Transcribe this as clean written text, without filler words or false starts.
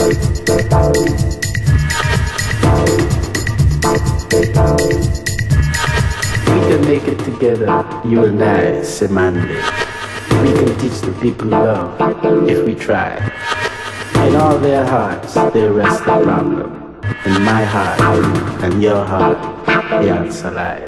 We can make it together, you and I, Semande. We can teach the people love if we try. In all their hearts, they rest the problem. In my heart and your heart, the answer lies.